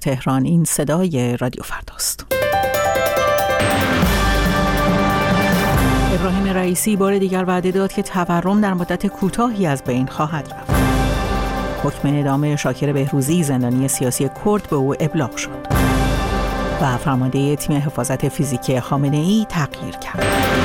تهران. این صدای رادیو فرداست. ابراهیم رئیسی بار دیگر وعده داد که تورم در مدت کوتاهی از بین خواهد رفت. حکم اعدام شاکر بهروزی زندانی سیاسی کرد به او ابلاغ شد و فرمانده تیم حفاظت فیزیکی خامنه‌ای تغییر کرد.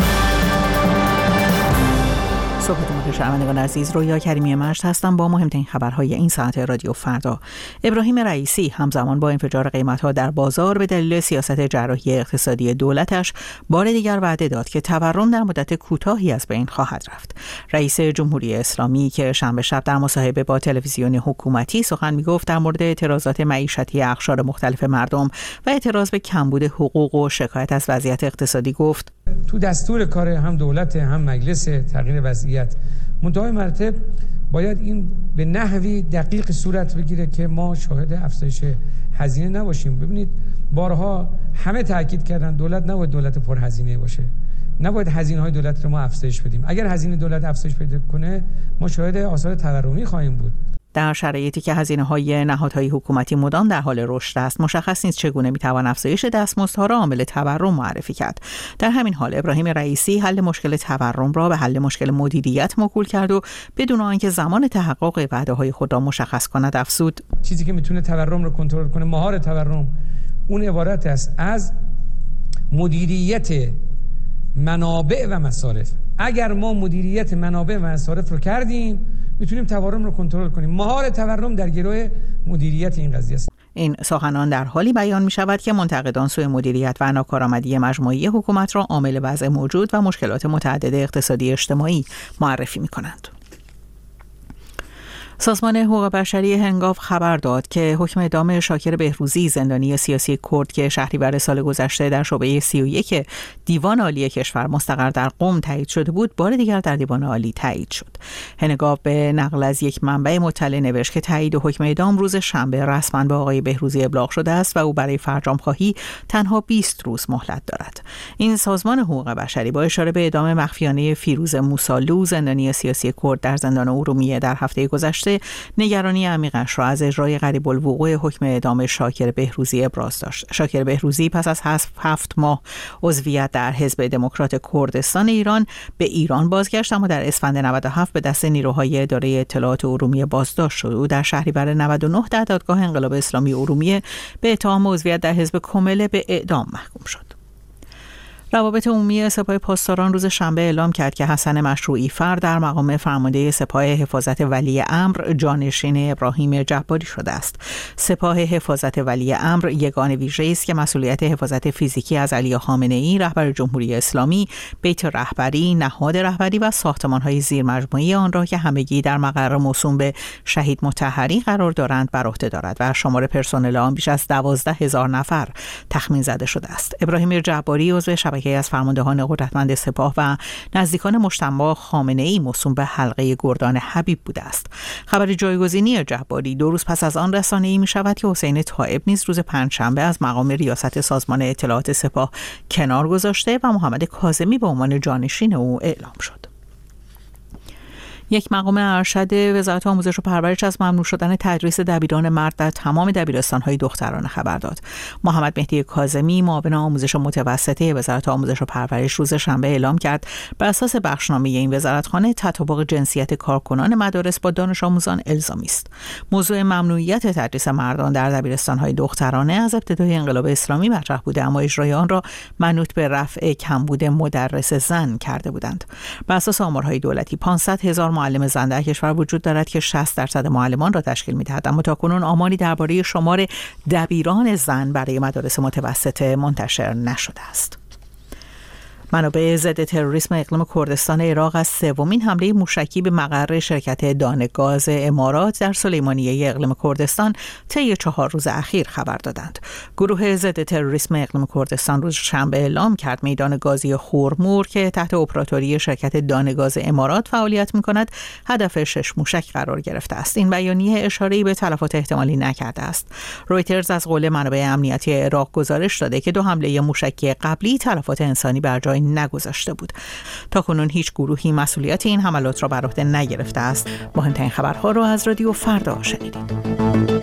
صحبتون شنوندگان عزیز، رویا کریمی مجد هستم با مهمترین خبرهای این ساعت رادیو فردا. ابراهیم رئیسی همزمان با انفجار قیمت‌ها در بازار به دلیل سیاست جراحی اقتصادی دولتش بار دیگر وعده داد که تورم در مدت کوتاهی از بین خواهد رفت. رئیس جمهوری اسلامی که شنبه شب در مصاحبه با تلویزیون حکومتی سخن می‌گفت در مورد اعتراضات معیشتی اقشار مختلف مردم و اعتراض به کمبود حقوق و شکایت از وضعیت اقتصادی گفت: تو دستور کار هم دولت هم مجلس تغییر وضعیت منتهای مراتب باید این به نحوی دقیق صورت بگیره که ما شاهد افزایش هزینه نباشیم. ببینید بارها همه تاکید کردن دولت نباید دولت پرهزینه باشه، نباید هزینه‌های دولت رو ما افزایش بدیم. اگر هزینه دولت افزایش پیدا کنه ما شاهد آثار تورمی خواهیم بود. در شرایطی که هزینه‌های نهادهای حکومتی مدام در حال رشد است، مشخص نیست چگونه می‌توان افزایش دستمزدها را عامل تورم معرفی کرد. در همین حال ابراهیم رئیسی حل مشکل تورم را به حل مشکل مدیریت موکول کرد و بدون آنکه زمان تحقق وعده‌های خود را مشخص کند افزود: چیزی که میتونه تورم را کنترل کنه، مهار تورم، اون عبارت است از مدیریت منابع و مصارف. اگر ما مدیریت منابع و مصارف رو کردیم میتونیم تورم رو کنترل کنیم. مهار تورم در گروه مدیریت این قضیه است. این سخنان در حالی بیان می شود که منتقدان سوء مدیریت و ناکارآمدی مجموعی حکومت را عامل وضع موجود و مشکلات متعدد اقتصادی اجتماعی معرفی می کنند. سازمان حقوق بشری هنگاو خبر داد که حکم اعدام شاکر بهروزی زندانی سیاسی کرد که شهریور سال گذشته در شعبه 31 دیوان عالی کشور مستقر در قم تایید شده بود، بار دیگر در دیوان عالی تایید شد. هنگاو به نقل از یک منبع مطلع نوشت که تایید حکم اعدام روز شنبه رسما به آقای بهروزی ابلاغ شده است و او برای فرجام خواهی تنها 20 روز مهلت دارد. این سازمان حقوق بشری با اشاره به اعدام مخفیانه فیروز موسالو زندانی سیاسی کرد در زندان ارومیه در هفته گذشته نگرانی عمیقش را از اجرای قریب الوقوع حکم اعدام شاکر بهروزی ابراز داشت. شاکر بهروزی پس از حذف 7 ماه عضویت در حزب دموکرات کردستان ایران به ایران بازگشت، اما در اسفند 97 به دست نیروهای اداره اطلاعات ارومیه بازداشت شد. او در شهریور 99 در دادگاه انقلاب اسلامی ارومیه به اتهام عضویت در حزب کمله به اعدام محکوم شد. روابط عمومی سپاه پاسداران روز شنبه اعلام کرد که حسن مشروعی فر در مقام فرمانده سپاه حفاظت ولی امر جانشین ابراهیم جباری شده است. سپاه حفاظت ولی امر یگان ویژه‌ای است که مسئولیت حفاظت فیزیکی از علی خامنه‌ای رهبر جمهوری اسلامی، بیت رهبری، نهاد رهبری و ساختمان‌های زیرمجموعی آن را که همگی در مقر موسوم به شهید مطهری قرار دارند بر عهده دارد و شمار پرسنل آن بیش از 12,000 نفر تخمین زده شده است. ابراهیم جباری عضو شبکه از فرماندهان قدرتمند سپاه و نزدیکان مجتبی خامنه‌ای موسوم به حلقه گردان حبیب بوده است. خبر جایگزینی جباری 2 روز پس از آن رسانه‌ای می‌شود که حسین طائب نیز روز پنجشنبه از مقام ریاست سازمان اطلاعات سپاه کنار گذاشته و محمد کاظمی به عنوان جانشین او اعلام شد. یک مقام ارشد وزارت آموزش و پرورش از ممنوع شدن تدریس دبیران مرد در تمام دبیرستان‌های دخترانه خبر داد. محمد مهدی کاظمی معاون آموزش متوسطه وزارت آموزش و پرورش روز شنبه اعلام کرد بر اساس بخشنامه این وزارتخانه تطابق جنسیت کارکنان مدارس با دانش آموزان الزامی است. موضوع ممنوعیت تدریس مردان در دبیرستان‌های دخترانه از ابتدای انقلاب اسلامی مطرح بوده، اما اجرای آن را منوط به رفع کمبود مدرس زن کرده بودند. بر اساس آمارهای دولتی 500,000 معلم زن در کشور وجود دارد که 60% معلمان را تشکیل می‌دهد، اما تاکنون آماری درباره شمار دبیران زن برای مدارس متوسطه منتشر نشده است. منابع ضد تروریسم اقلیم کردستان عراق از سومین حمله موشکی به مقر شرکت دانه‌گاز امارات در سلیمانیه اقلیم کردستان طی 4 روز اخیر خبر دادند. گروه ضد تروریسم اقلیم کردستان روز شنبه اعلام کرد میدان گازی خرمور که تحت اپراتوری شرکت دانه‌گاز امارات فعالیت می‌کند هدف 6 موشک قرار گرفته است. این بیانیه اشاره‌ای به تلفات احتمالی نکرده است. رویترز از قول منابع امنیتی عراق گزارش داده که 2 حمله موشکی قبلی تلفات انسانی بر جای نگذاشته بود. تاکنون هیچ گروهی مسئولیت این حملات را بر عهده نگرفته است. مهمترین خبرها را از رادیو فردا شنیدید.